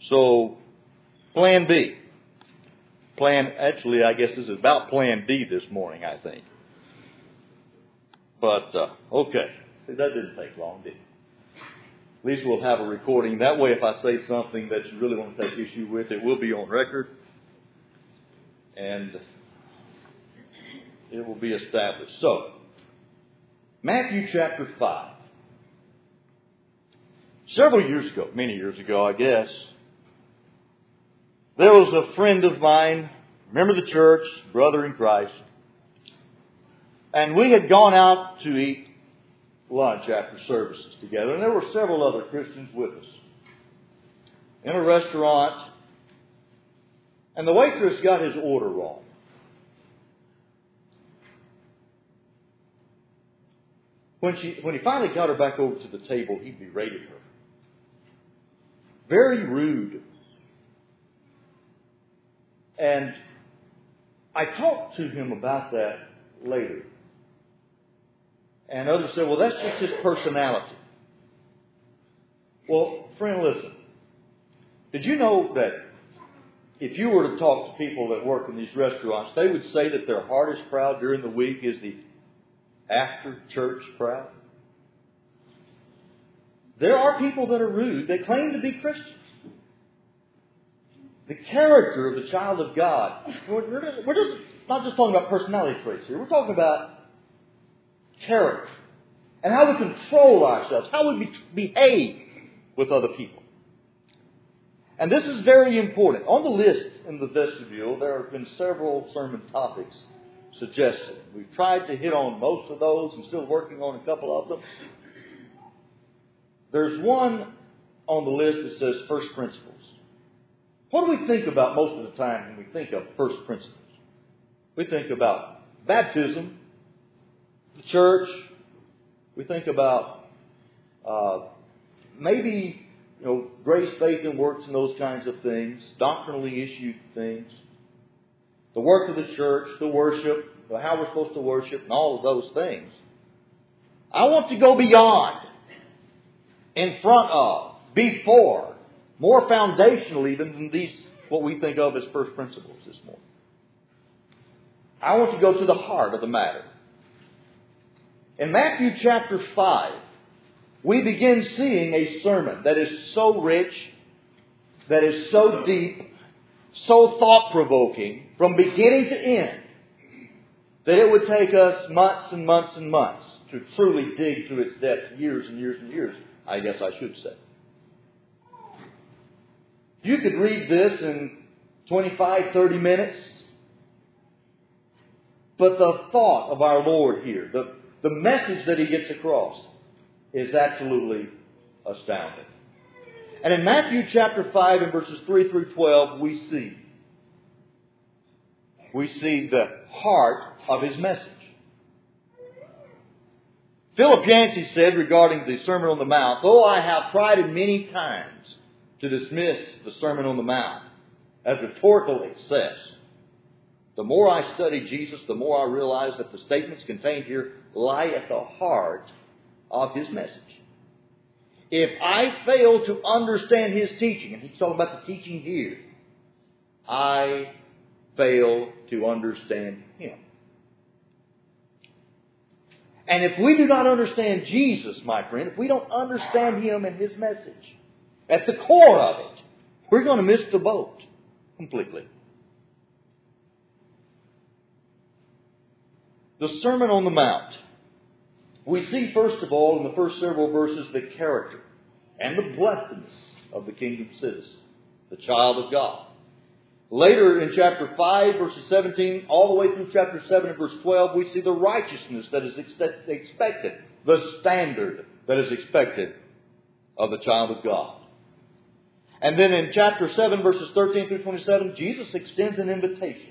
So, Plan B. Actually, I guess this is about Plan D this morning, I think. But, okay. See, that didn't take long, did it? At least we'll have a recording. That way, if I say something that you really want to take issue with, it will be on record. And it will be established. So, Matthew chapter 5. Several years ago, many years ago, I guess, there was a friend of mine, member of the church, brother in Christ, and we had gone out to eat lunch after services together, and there were several other Christians with us in a restaurant, and the waitress got his order wrong. When he finally got her back over to the table, he berated her. Very rude. And I talked to him about that later. And others said, well, that's just his personality. Well, friend, listen. Did you know that if you were to talk to people that work in these restaurants, they would say that their hardest crowd during the week is the after-church crowd? There are people that are rude that claim to be Christians. The character of the child of God. We're not just talking about personality traits here. We're talking about character. And how we control ourselves. How we behave with other people. And this is very important. On the list in the vestibule, there have been several sermon topics suggested. We've tried to hit on most of those and still working on a couple of them. There's one on the list that says first principles. What do we think about most of the time when we think of first principles? We think about baptism, the church. We think about maybe grace, faith, and works and those kinds of things, doctrinally issued things, the work of the church, the worship, how we're supposed to worship, and all of those things. I want to go beyond, in front of, before, more foundational even than these, what we think of as first principles this morning. I want to go to the heart of the matter. In Matthew chapter 5, we begin seeing a sermon that is so rich, that is so deep, so thought-provoking, from beginning to end, that it would take us months and months and months to truly dig to its depth, years and years and years, I guess I should say. You could read this in 25, 30 minutes, but the thought of our Lord here, the message that He gets across, is absolutely astounding. And in Matthew chapter 5 and verses 3 through 12, we see the heart of His message. Philip Yancey said regarding the Sermon on the Mount, though I have tried in many times to dismiss the Sermon on the Mount as rhetorical excess, the more I study Jesus, the more I realize that the statements contained here lie at the heart of His message. If I fail to understand His teaching, and He's talking about the teaching here, I fail to understand Him. And if we do not understand Jesus, my friend, if we don't understand Him and His message, at the core of it, we're going to miss the boat completely. The Sermon on the Mount. We see, first of all, in the first several verses, the character and the blessedness of the kingdom citizen, the child of God. Later in chapter 5, verses 17, all the way through chapter 7 and verse 12, we see the righteousness that is expected, the standard that is expected of the child of God. And then in chapter 7, verses 13 through 27, Jesus extends an invitation.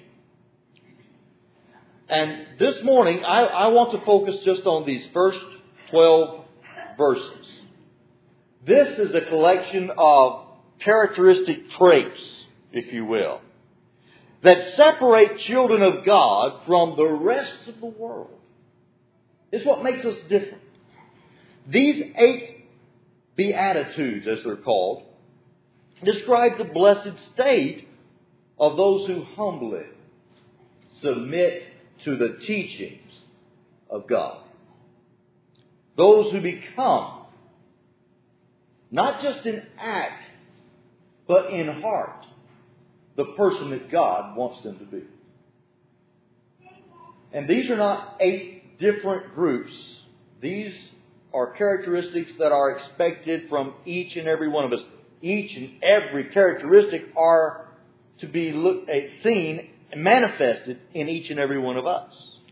And this morning, I want to focus just on these first 12 verses. This is a collection of characteristic traits, if you will, that separate children of God from the rest of the world. It's what makes us different. These 8 Beatitudes, as they're called, describe the blessed state of those who humbly submit to the teachings of God. Those who become, not just in act, but in heart, the person that God wants them to be. And these are not 8 different groups. These are characteristics that are expected from each and every one of us. Each and every characteristic are to be seen and manifested in each and every one of us.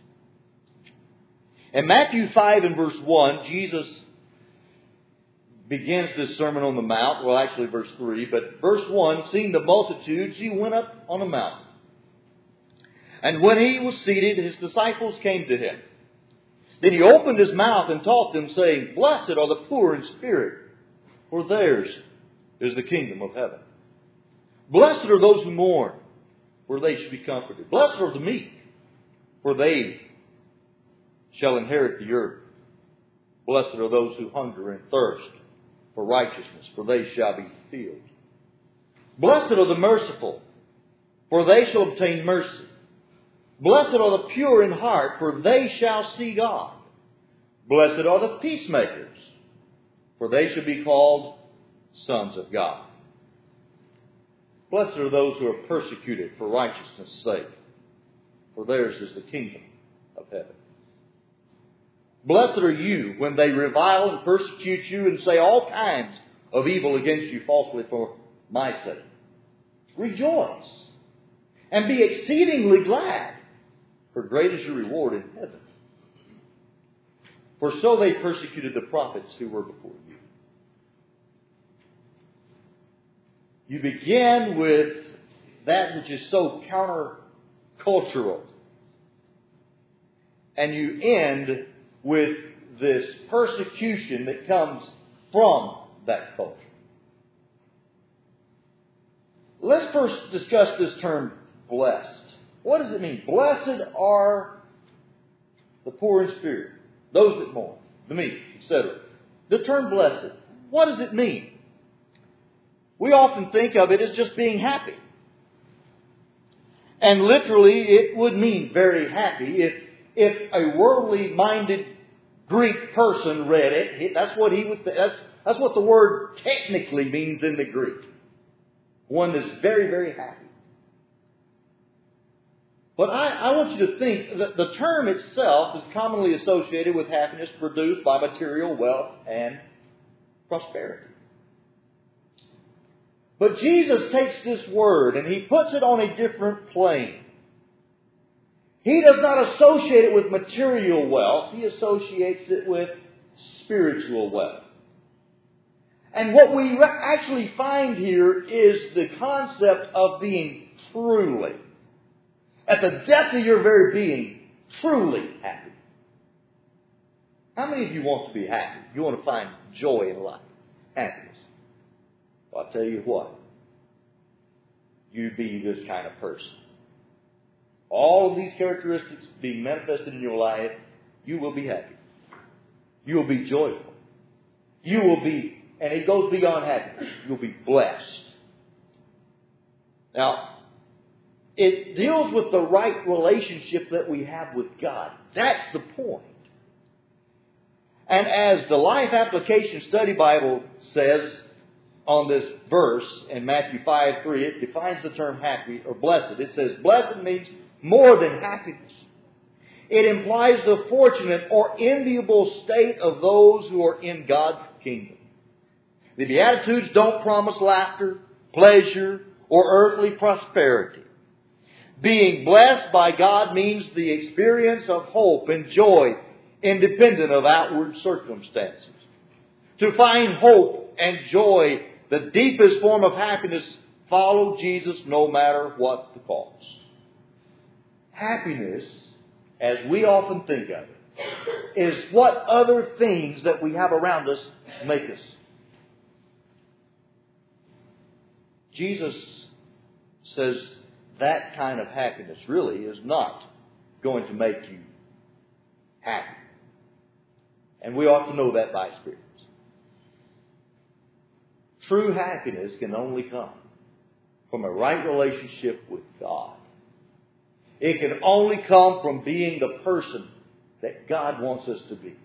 In Matthew 5 and verse 1, Jesus begins this Sermon on the Mount. Well, actually verse 3. But verse 1, seeing the multitudes, he went up on a mountain. And when he was seated, his disciples came to him. Then he opened his mouth and taught them, saying, Blessed are the poor in spirit, for theirs is the kingdom of heaven. Blessed are those who mourn, for they shall be comforted. Blessed are the meek, for they shall inherit the earth. Blessed are those who hunger and thirst for righteousness, for they shall be filled. Blessed are the merciful, for they shall obtain mercy. Blessed are the pure in heart, for they shall see God. Blessed are the peacemakers, for they shall be called sons of God. Blessed are those who are persecuted for righteousness' sake, for theirs is the kingdom of heaven. Blessed are you when they revile and persecute you and say all kinds of evil against you falsely for my sake. Rejoice and be exceedingly glad, for great is your reward in heaven. For so they persecuted the prophets who were before you. You begin with that which is so countercultural, and you end with this persecution that comes from that culture. Let's first discuss this term, blessed. What does it mean? Blessed are the poor in spirit, those that mourn, the meek, etc. The term blessed, what does it mean? We often think of it as just being happy. And literally it would mean very happy. If a worldly-minded Greek person read it, that's what he would. That's what the word technically means in the Greek. One is very, very happy. But I want you to think that the term itself is commonly associated with happiness produced by material wealth and prosperity. But Jesus takes this word and he puts it on a different plane. He does not associate it with material wealth. He associates it with spiritual wealth. And what we actually find here is the concept of being truly, at the depth of your very being, truly happy. How many of you want to be happy? You want to find joy in life, happiness? Well, I'll tell you what. You be this kind of person. All of these characteristics being manifested in your life, you will be happy. You will be joyful. You will be, and it goes beyond happiness, you'll be blessed. Now, it deals with the right relationship that we have with God. That's the point. And as the Life Application Study Bible says on this verse in Matthew 5:3, it defines the term happy or blessed. It says, blessed means more than happiness. It implies the fortunate or enviable state of those who are in God's kingdom. The Beatitudes don't promise laughter, pleasure, or earthly prosperity. Being blessed by God means the experience of hope and joy independent of outward circumstances. To find hope and joy, the deepest form of happiness, follow Jesus no matter what the cost. Happiness, as we often think of it, is what other things that we have around us make us. Jesus says that kind of happiness really is not going to make you happy. And we ought to know that by experience. true happiness can only come from a right relationship with God. It can only come from being the person that God wants us to be.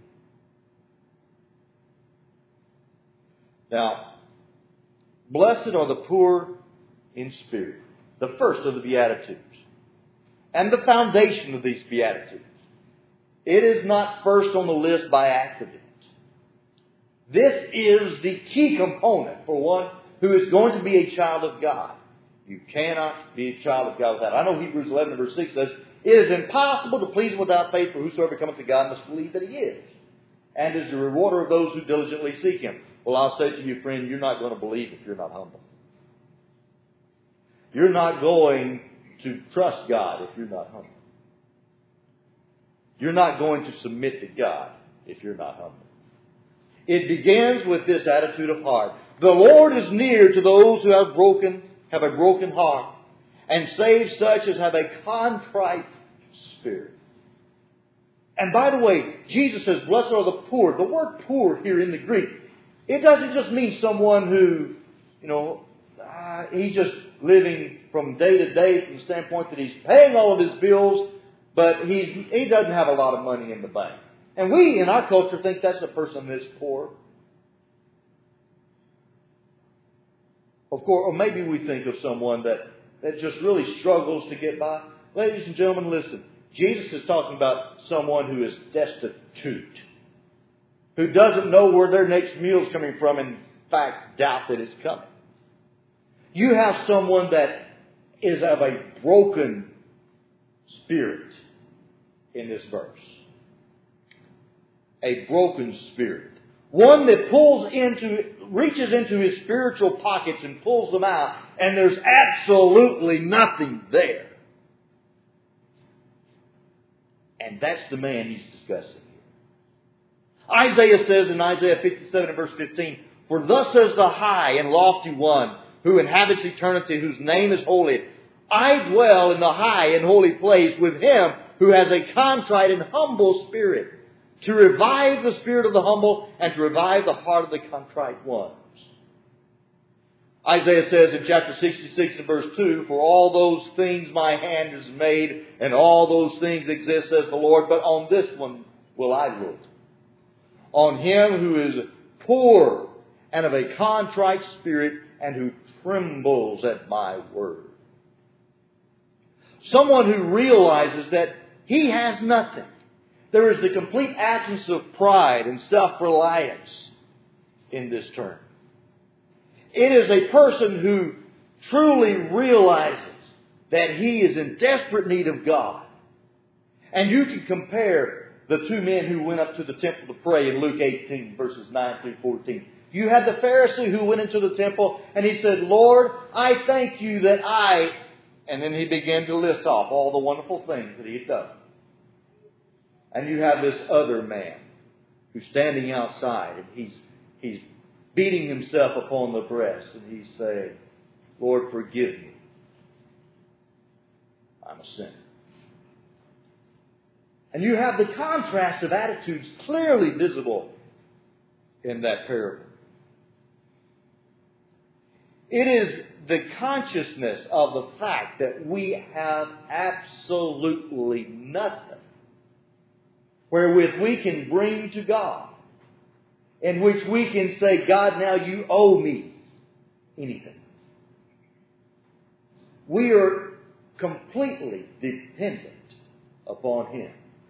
Now, blessed are the poor in spirit, the first of the Beatitudes, and the foundation of these Beatitudes. It is not first on the list by accident. This is the key component for one who is going to be a child of God. You cannot be a child of God without. I know Hebrews 11 verse 6 says, it is impossible to please Him without faith, for whosoever cometh to God must believe that He is, and is the rewarder of those who diligently seek Him. Well, I'll say to you, friend, you're not going to believe if you're not humble. You're not going to trust God if you're not humble. You're not going to submit to God if you're not humble. It begins with this attitude of heart. The Lord is near to those who have a broken heart, and save such as have a contrite spirit. And by the way, Jesus says, blessed are the poor. The word poor here in the Greek, it doesn't just mean someone who, he's just living from day to day from the standpoint that he's paying all of his bills, but he doesn't have a lot of money in the bank. And we, in our culture, think that's a person that's poor. Of course, or maybe we think of someone that just really struggles to get by. Ladies and gentlemen, listen. Jesus is talking about someone who is destitute, who doesn't know where their next meal is coming from, and in fact, doubt that it's coming. You have someone that is of a broken spirit in this verse. A broken spirit. One that reaches into his spiritual pockets and pulls them out, and there's absolutely nothing there. And that's the man he's discussing here. Isaiah says in Isaiah 57 and verse 15, for thus says the high and lofty one who inhabits eternity, whose name is holy. I dwell in the high and holy place with him who has a contrite and humble spirit, to revive the spirit of the humble and to revive the heart of the contrite ones. Isaiah says in chapter 66 and verse 2, for all those things my hand has made, and all those things exist, says the Lord, but on this one will I look. On him who is poor and of a contrite spirit, and who trembles at my word. Someone who realizes that he has nothing. There is the complete absence of pride and self-reliance in this term. It is a person who truly realizes that he is in desperate need of God. And you can compare the two men who went up to the temple to pray in Luke 18, verses 9 through 14. You had the Pharisee who went into the temple and he said, Lord, I thank you that I... And then he began to list off all the wonderful things that he had done. And you have this other man who's standing outside and he's beating himself upon the breast and he's saying, Lord, forgive me. I'm a sinner. And you have the contrast of attitudes clearly visible in that parable. It is the consciousness of the fact that we have absolutely nothing wherewith we can bring to God, in which we can say, God, now you owe me anything. We are completely dependent upon Him.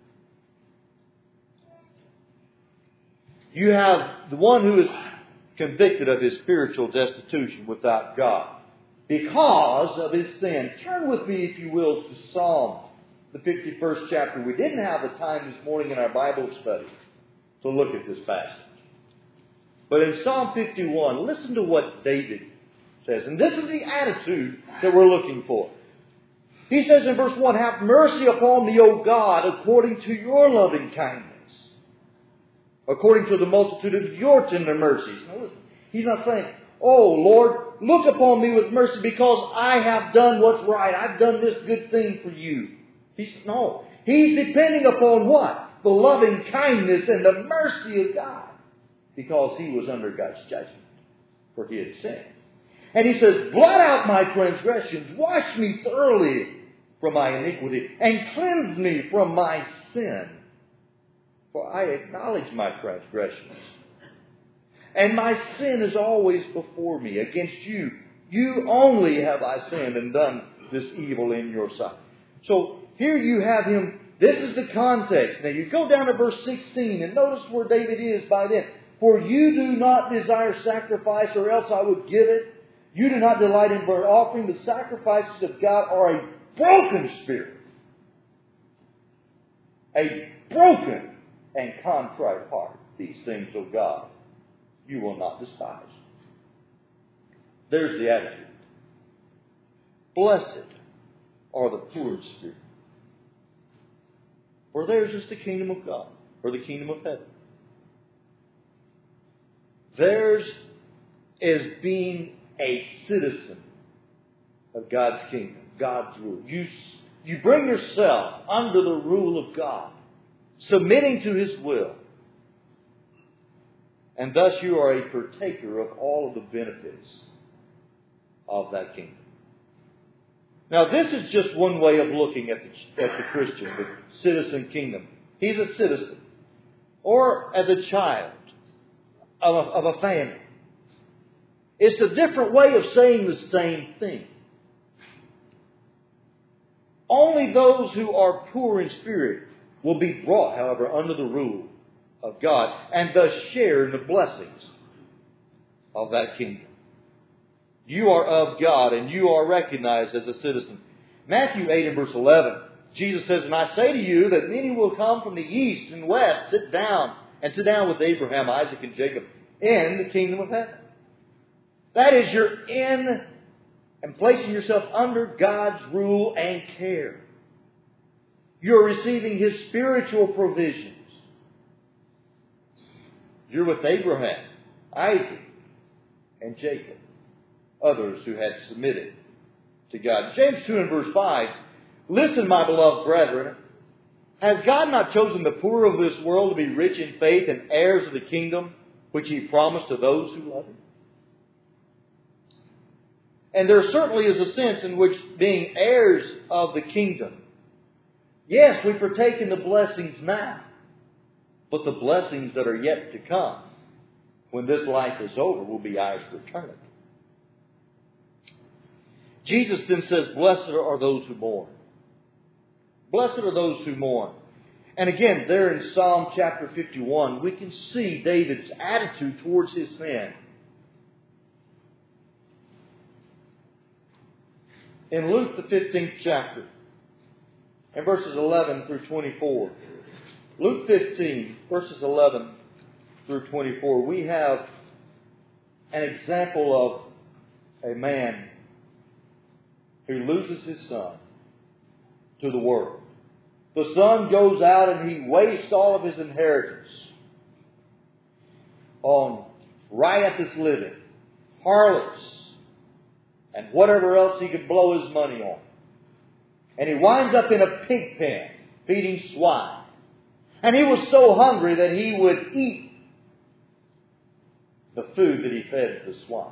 You have the one who is convicted of his spiritual destitution without God because of his sin. Turn with me, if you will, to Psalm, the 51st chapter. We didn't have the time this morning in our Bible study to look at this passage. But in Psalm 51, listen to what David says. And this is the attitude that we're looking for. He says in verse 1, have mercy upon me, O God, according to your loving kindness, according to the multitude of your tender mercies. Now listen, he's not saying, oh Lord, look upon me with mercy because I have done what's right. I've done this good thing for you. No. He's depending upon what? The loving kindness and the mercy of God. Because he was under God's judgment. for he had sinned. And he says, blot out my transgressions, wash me thoroughly from my iniquity, and cleanse me from my sin. For I acknowledge my transgressions, and my sin is always before me. Against you, you only have I sinned and done this evil in your sight. So here you have him. This is the context. Now you go down to verse 16 and notice where David is by then. For you do not desire sacrifice, or else I would give it. You do not delight in burnt offering. The sacrifices of God are a broken spirit. A broken and contrite heart. These things, O God, you will not despise. There's the attitude. Blessed are the poor in spirit, for theirs is the kingdom of God, or the kingdom of heaven. Theirs is being a citizen of God's kingdom, God's rule. You bring yourself under the rule of God, submitting to His will. And thus you are a partaker of all of the benefits of that kingdom. Now this is just one way of looking at the Christian, the citizen kingdom. He's a citizen, or as a child of a family. It's a different way of saying the same thing. Only those who are poor in spirit will be brought, however, under the rule of God, and thus share in the blessings of that kingdom. You are of God, and you are recognized as a citizen. Matthew 8 and verse 11, Jesus says, and I say to you that many will come from the east and west, sit down with Abraham, Isaac, and Jacob in the kingdom of heaven. That is, you're in and placing yourself under God's rule and care. You're receiving His spiritual provisions. You're with Abraham, Isaac, and Jacob, others who had submitted to God. James 2 and verse 5, listen, my beloved brethren, has God not chosen the poor of this world to be rich in faith and heirs of the kingdom which He promised to those who love Him? And there certainly is a sense in which being heirs of the kingdom, yes, we partake in the blessings now, but the blessings that are yet to come, when this life is over, will be ours for eternity. Jesus then says, blessed are those who mourn. Blessed are those who mourn. And again, there in Psalm chapter 51, we can see David's attitude towards his sin. In Luke the 15th chapter, and verses 11 through 24, Luke 15, verses 11 through 24, we have an example of a man who loses his son to the world. The son goes out and he wastes all of his inheritance on riotous living, harlots, and whatever else he could blow his money on. And he winds up in a pig pen feeding swine. And he was so hungry that he would eat the food that he fed the swine.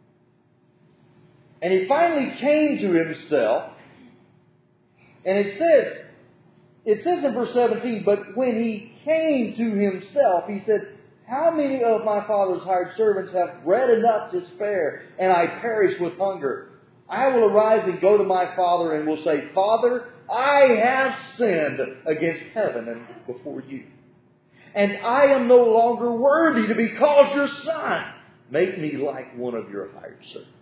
And he finally came to himself. And it says in verse 17, but when he came to himself, he said, how many of my father's hired servants have bread enough to spare, and I perish with hunger? I will arise and go to my father and will say, Father, I have sinned against heaven and before you. And I am no longer worthy to be called your son. Make me like one of your hired servants.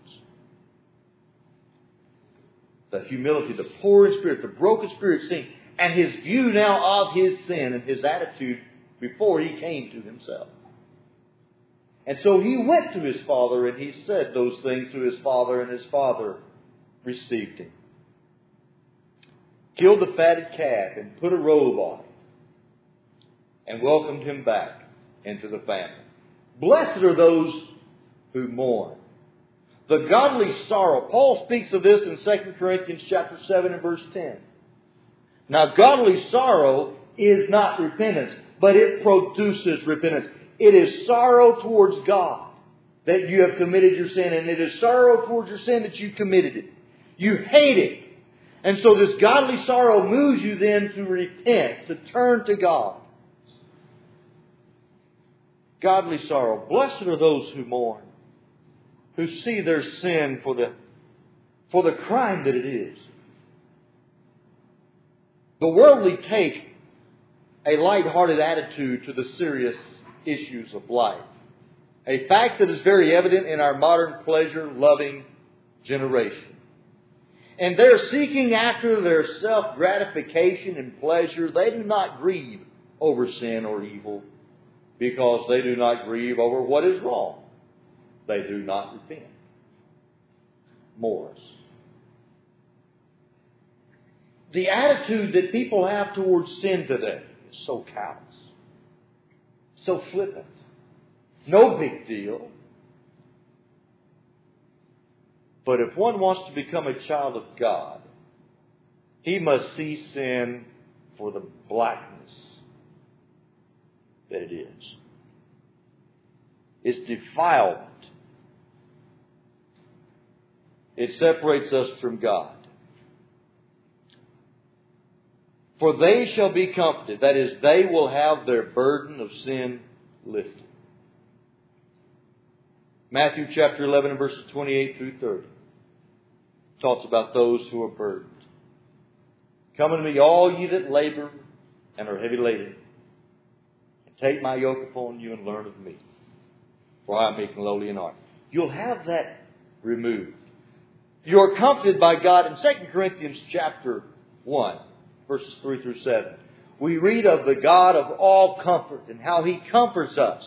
The humility, the poor in spirit, the broken spirit seeing, and his view now of his sin and his attitude before he came to himself. And so he went to his father and he said those things to his father, and his father received him. Killed the fatted calf and put a robe on him and welcomed him back into the family. Blessed are those who mourn. The godly sorrow. Paul speaks of this in 2 Corinthians chapter 7 and verse 10. Now, godly sorrow is not repentance, but it produces repentance. It is sorrow towards God that you have committed your sin, and it is sorrow towards your sin that you committed it. You hate it. And so this godly sorrow moves you then to repent, to turn to God. Godly sorrow. Blessed are those who mourn, who see their sin for the crime that it is. The worldly take a light-hearted attitude to the serious issues of life. A fact that is very evident in our modern pleasure-loving generation. And they're seeking after their self-gratification and pleasure. They do not grieve over sin or evil because they do not grieve over what is wrong. They do not repent. Morris. The attitude that people have towards sin today is so callous, so flippant. No big deal. But if one wants to become a child of God, he must see sin for the blackness that it is. It's defilement. It separates us from God. For they shall be comforted. That is, they will have their burden of sin lifted. Matthew chapter 11 and verses 28 through 30 talks about those who are burdened. Come unto me, all ye that labor and are heavy laden, and take my yoke upon you and learn of me. For I am meek and lowly in heart. You'll have that removed. You're comforted by God. In 2 Corinthians chapter 1, verses 3 through 7, we read of the God of all comfort and how He comforts us.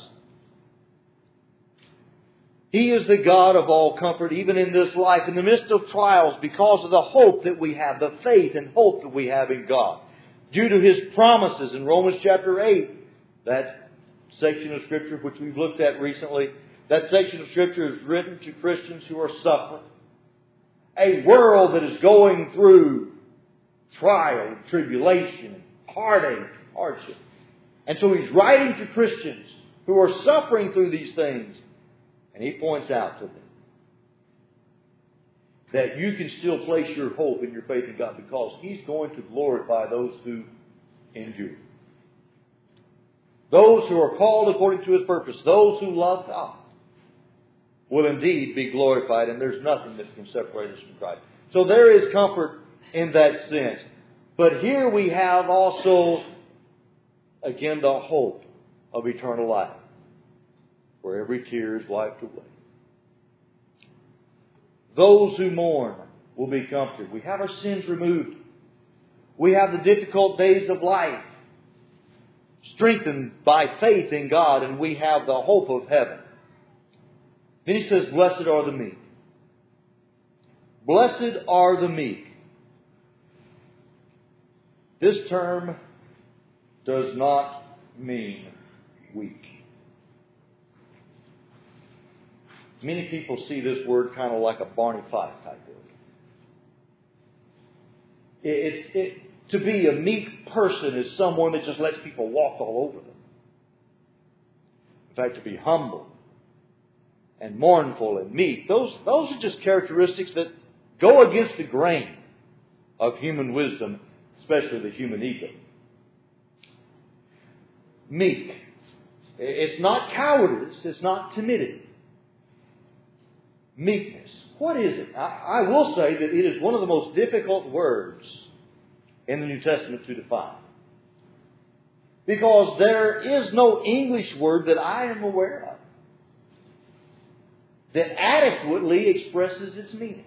He is the God of all comfort, even in this life, in the midst of trials, because of the hope that we have, the faith and hope that we have in God. Due to His promises in Romans chapter 8, that section of Scripture which we've looked at recently, that section of Scripture is written to Christians who are suffering. A world that is going through trial, tribulation, heartache, hardship. And so he's writing to Christians who are suffering through these things. And he points out to them that you can still place your hope and your faith in God because He's going to glorify those who endure. Those who are called according to His purpose, those who love God, will indeed be glorified, and there's nothing that can separate us from Christ. So there is comfort in that sense. But here we have also, again, the hope of eternal life, where every tear is wiped away. Those who mourn will be comforted. We have our sins removed. We have the difficult days of life strengthened by faith in God, and we have the hope of heaven. Then he says, blessed are the meek. Blessed are the meek. This term does not mean weak. Many people see this word kind of like a Barney Fife type word. To be a meek person is someone that just lets people walk all over them. In fact, to be humble and mournful and meek, those are just characteristics that go against the grain of human wisdom, especially the human ego. Meek. It's not cowardice. It's not timidity. Meekness. What is it? I will say that it is one of the most difficult words in the New Testament to define. Because there is no English word that I am aware of that adequately expresses its meaning.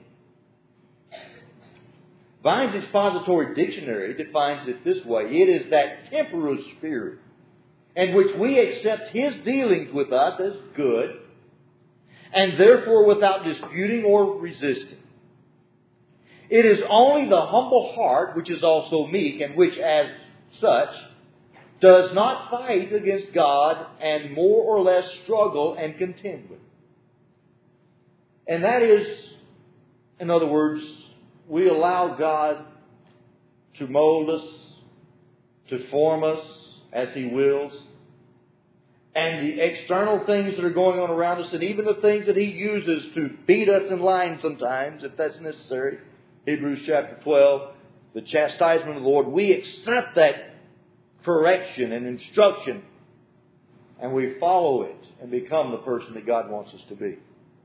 Vine's Expository Dictionary defines it this way. It is that temperate spirit in which we accept His dealings with us as good, and therefore without disputing or resisting. It is only the humble heart which is also meek, and which as such does not fight against God and more or less struggle and contend with. And that is, in other words, we allow God to mold us, to form us as He wills. and the external things that are going on around us, and even the things that He uses to beat us in line sometimes, if that's necessary. Hebrews chapter 12, the chastisement of the Lord. We accept that correction and instruction, and we follow it and become the person that God wants us to be.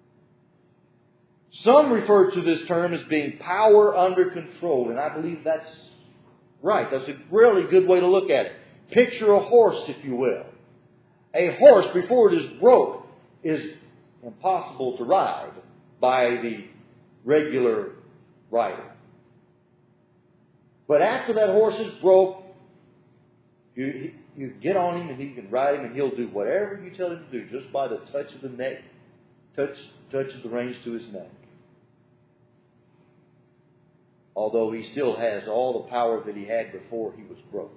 Some refer to this term as being power under control, and I believe that's right. That's a really good way to look at it. Picture a horse, if you will. A horse, before it is broke, is impossible to ride by the regular rider. But after that horse is broke, you get on him and he can ride him, and he'll do whatever you tell him to do just by the touch of the neck, touches the reins to his neck. Although he still has all the power that he had before he was broke.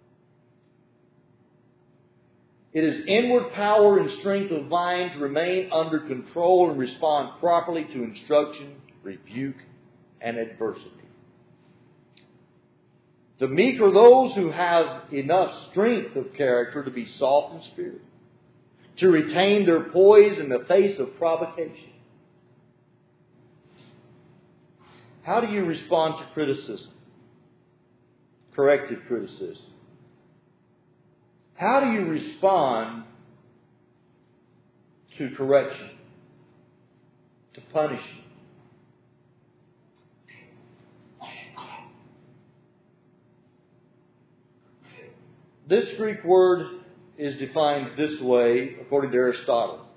It is inward power and strength of mind to remain under control and respond properly to instruction, rebuke, and adversity. The meek are those who have enough strength of character to be soft in spirit, to retain their poise in the face of provocation. How do you respond to criticism? Corrective criticism. How do you respond to correction, to punishment? This Greek word is defined this way, according to Aristotle.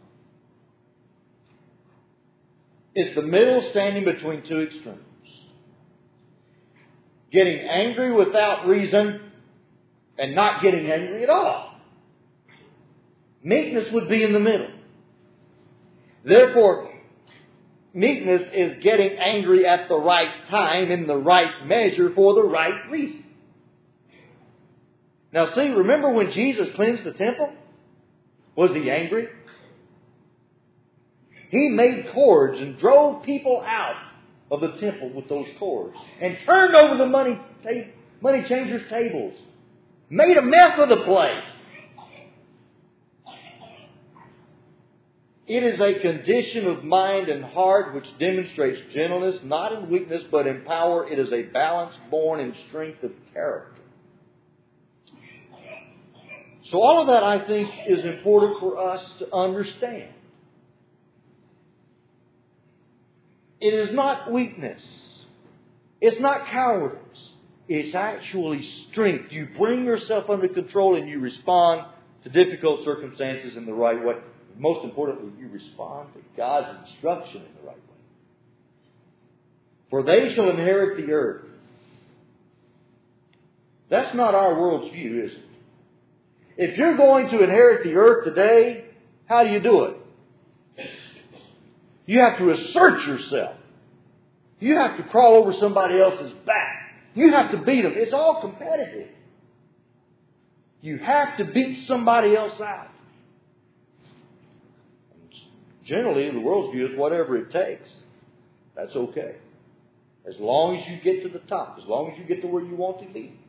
It's the middle standing between two extremes. Getting angry without reason and not getting angry at all. Meekness would be in the middle. Therefore, meekness is getting angry at the right time, in the right measure, for the right reason. Now see, remember when Jesus cleansed the temple? Was He angry? He made cords and drove people out of the temple with those cords, and turned over the money changers' tables. Made a mess of the place. It is a condition of mind and heart which demonstrates gentleness, not in weakness, but in power. It is a balance born in strength of character. So all of that, I think, is important for us to understand. It is not weakness. It's not cowardice. It's actually strength. You bring yourself under control and you respond to difficult circumstances in the right way. Most importantly, you respond to God's instruction in the right way. For they shall inherit the earth. That's not our world's view, is it? If you're going to inherit the earth today, how do you do it? You have to assert yourself. You have to crawl over somebody else's back. You have to beat them. It's all competitive. You have to beat somebody else out. Generally, the world's view is whatever it takes. That's okay. As long as you get to the top. As long as you get to where you want to be.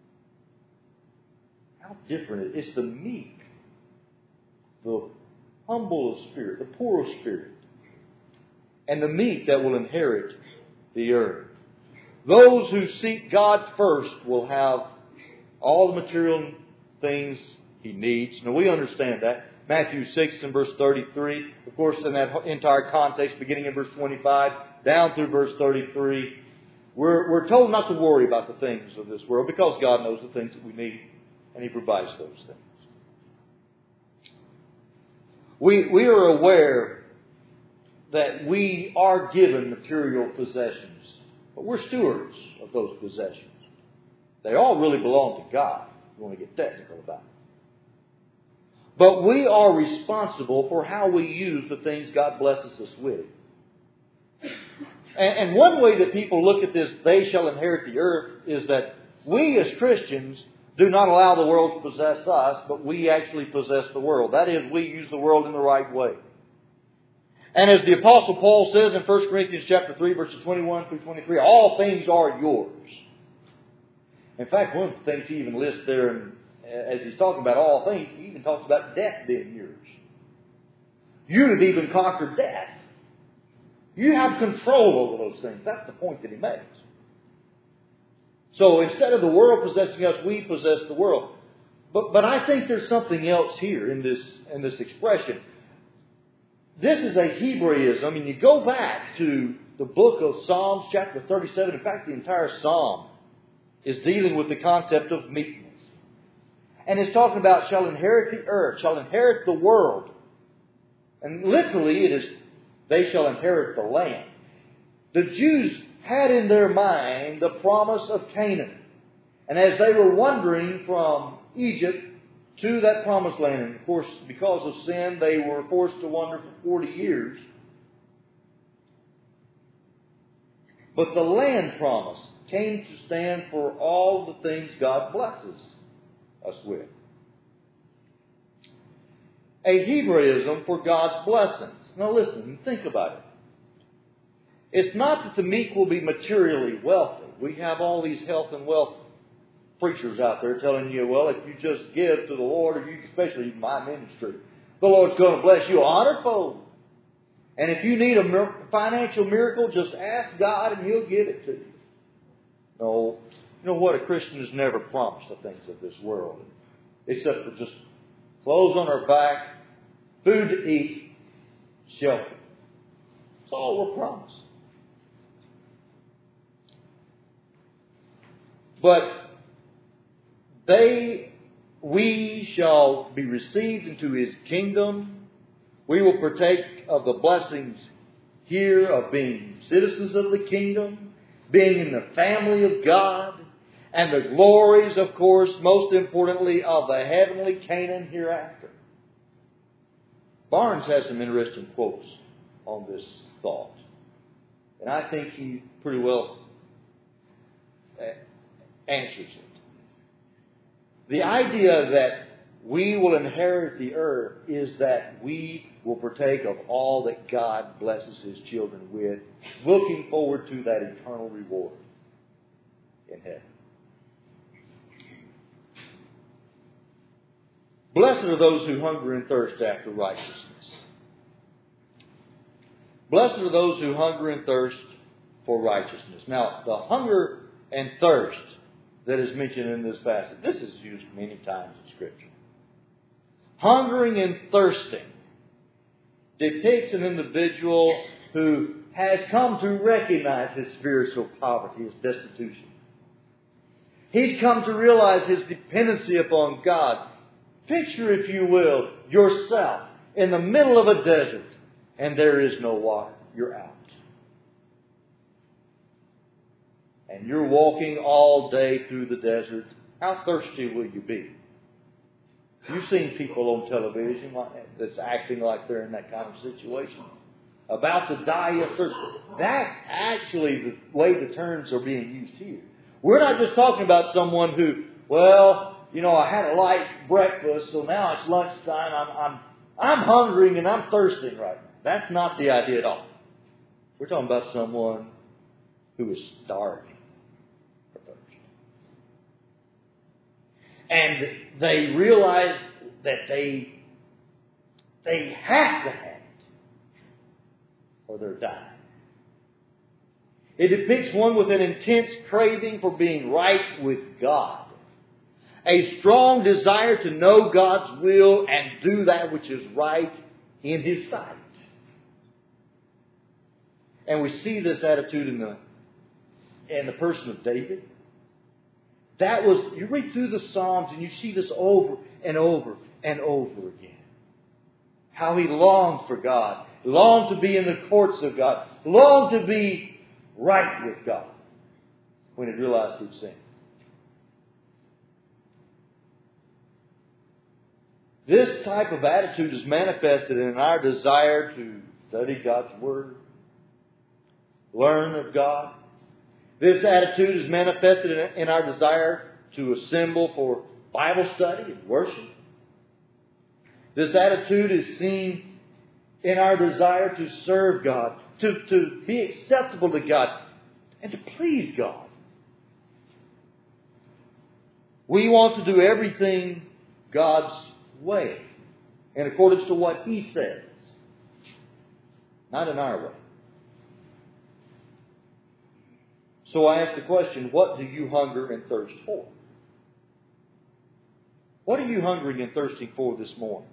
How different it is. It's the meek, the humble of spirit, the poor of spirit, and the meek that will inherit the earth. Those who seek God first will have all the material things He needs. Now we understand that. Matthew 6 and verse 33. Of course, in that entire context, beginning in verse 25, down through verse 33, we're told not to worry about the things of this world because God knows the things that we need and He provides those things. We are aware that we are given material possessions. But we're stewards of those possessions. They all really belong to God, if you want to get technical about it. But we are responsible for how we use the things God blesses us with. And one way that people look at this, they shall inherit the earth, is that we as Christians do not allow the world to possess us, but we actually possess the world. That is, we use the world in the right way. And as the Apostle Paul says in 1 Corinthians chapter 3, verses 21 through 23, all things are yours. In fact, one of the things he even lists there as he's talking about all things, he even talks about death being yours. You have even conquered death. You have control over those things. That's the point that he makes. So instead of the world possessing us, we possess the world. But I think there's something else here in this expression. This is a Hebraism, and you go back to the book of Psalms, chapter 37. In fact, the entire Psalm is dealing with the concept of meekness. And it's talking about shall inherit the earth, shall inherit the world. And literally it is, they shall inherit the land. The Jews had in their mind the promise of Canaan. And as they were wandering from Egypt to that promised land, and of course because of sin they were forced to wander for 40 years. But the land promise came to stand for all the things God blesses us with. A Hebraism for God's blessings. Now listen, think about it. It's not that the meek will be materially wealthy. We have all these health and wealth preachers out there telling you, well, if you just give to the Lord, or you, especially in my ministry, the Lord's going to bless you 100-fold. And if you need a financial miracle, just ask God and He'll give it to you. No. You know what? A Christian is never promised the things of this world, except for just clothes on our back, food to eat, shelter. That's all we're promised. But we shall be received into His kingdom. We will partake of the blessings here of being citizens of the kingdom, being in the family of God, and the glories, of course, most importantly, of the heavenly Canaan hereafter. Barnes has some interesting quotes on this thought. And I think he pretty well answers it. The idea that we will inherit the earth is that we will partake of all that God blesses His children with, looking forward to that eternal reward in heaven. Blessed are those who hunger and thirst after righteousness. Blessed are those who hunger and thirst for righteousness. Now, the hunger and thirst that is mentioned in this passage, this is used many times in Scripture. Hungering and thirsting depicts an individual who has come to recognize his spiritual poverty, his destitution. He's come to realize his dependency upon God. Picture, if you will, yourself in the middle of a desert and there is no water. You're out. And you're walking all day through the desert. How thirsty will you be? You've seen people on television that's acting like they're in that kind of situation. About to die of thirst. That's actually the way the terms are being used here. We're not just talking about someone who, I had a light breakfast, so now it's lunchtime. I'm hungry and I'm thirsting right now. That's not the idea at all. We're talking about someone who is starving for thirst. And they realize that they have to have it, or they're dying. It depicts one with an intense craving for being right with God. A strong desire to know God's will and do that which is right in His sight. And we see this attitude in the person of David. You read through the Psalms and you see this over and over and over again. How he longed for God, longed to be in the courts of God, longed to be right with God when he realized he'd sinned. This type of attitude is manifested in our desire to study God's Word, learn of God. This attitude is manifested in our desire to assemble for Bible study and worship. This attitude is seen in our desire to serve God, to be acceptable to God, and to please God. We want to do everything God's way, in accordance to what He says, not in our way. So I ask the question, what do you hunger and thirst for? What are you hungering and thirsting for this morning?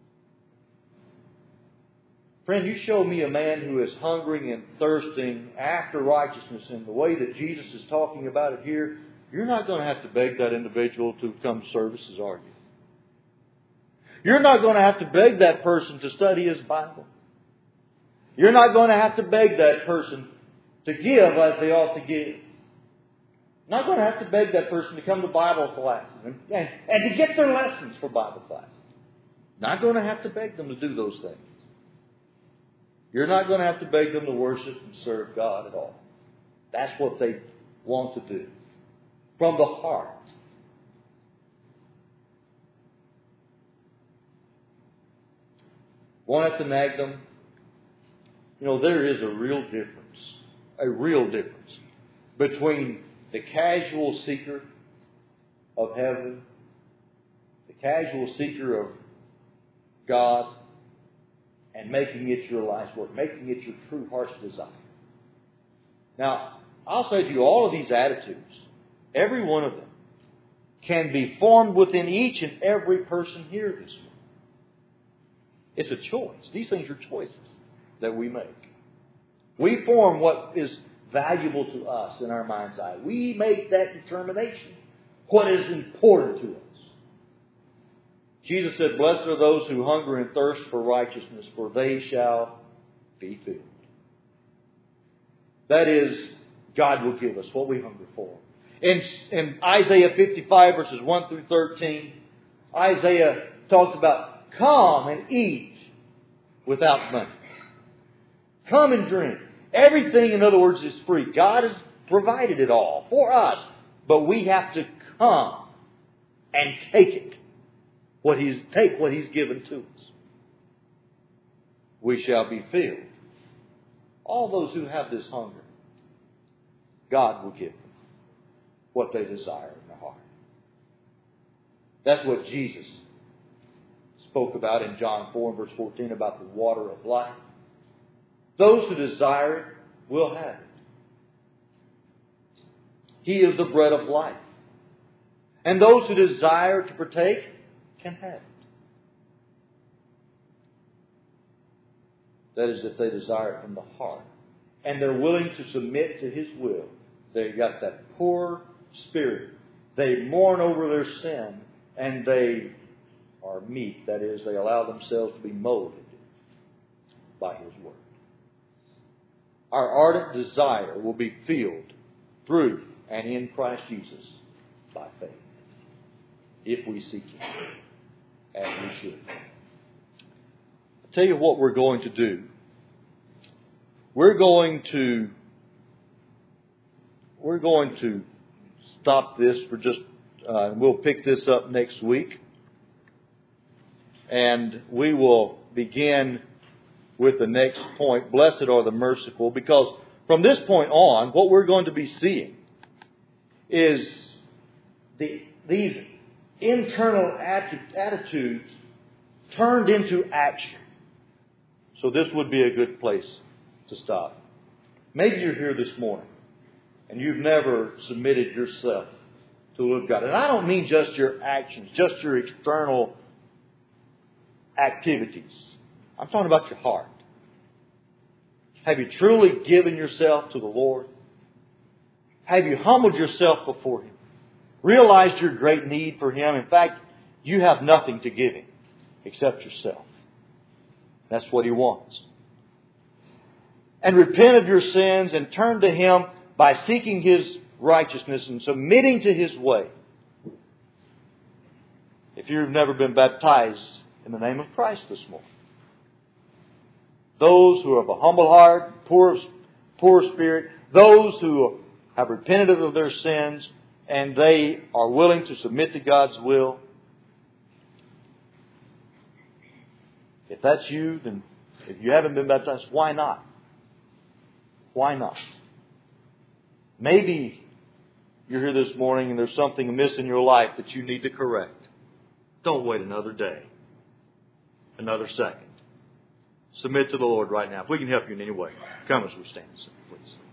Friend, you show me a man who is hungering and thirsting after righteousness in the way that Jesus is talking about it here. You're not going to have to beg that individual to come to services, are you? You're not going to have to beg that person to study his Bible. You're not going to have to beg that person to give as they ought to give. Not going to have to beg that person to come to Bible classes and to get their lessons for Bible classes. Not going to have to beg them to do those things. You're not going to have to beg them to worship and serve God at all. That's what they want to do. From the heart. Won't have to nag them. You know, there is a real difference between the casual seeker of heaven, the casual seeker of God, and making it your life's work, making it your true heart's desire. Now, I'll say to you, all of these attitudes, every one of them, can be formed within each and every person here this morning. It's a choice. These things are choices that we make. We form what is valuable to us in our mind's eye. We make that determination. What is important to us. Jesus said, "Blessed are those who hunger and thirst for righteousness, for they shall be filled." That is, God will give us what we hunger for. In Isaiah 55, verses 1 through 13, Isaiah talks about, "Come and eat without money. Come and drink." Everything, in other words, is free. God has provided it all for us. But we have to come and take it. Take what He's given to us. We shall be filled. All those who have this hunger, God will give them what they desire in their heart. That's what Jesus spoke about in John 4, verse 14, about the water of life. Those who desire it will have it. He is the bread of life. And those who desire to partake can have it. That is, if they desire it from the heart. And they're willing to submit to His will. They've got that poor spirit. They mourn over their sin. And they are meek. That is, they allow themselves to be molded by His Word. Our ardent desire will be filled through and in Christ Jesus by faith. If we seek Him, as we should. I'll tell you what we're going to do. We're going to stop this for just, we'll pick this up next week. And we will begin with the next point, blessed are the merciful, because from this point on, what we're going to be seeing is these internal attitudes turned into action. So this would be a good place to stop. Maybe you're here this morning and you've never submitted yourself to the will of God. And I don't mean just your actions, just your external activities. I'm talking about your heart. Have you truly given yourself to the Lord? Have you humbled yourself before Him? Realized your great need for Him? In fact, you have nothing to give Him except yourself. That's what He wants. And repent of your sins and turn to Him by seeking His righteousness and submitting to His way. If you've never been baptized in the name of Christ this morning, those who have a humble heart, poor spirit, those who have repented of their sins, and they are willing to submit to God's will. If that's you, then if you haven't been baptized, why not? Why not? Maybe you're here this morning and there's something amiss in your life that you need to correct, don't wait another day, another second. Submit to the Lord right now. If we can help you in any way, come as we stand, please.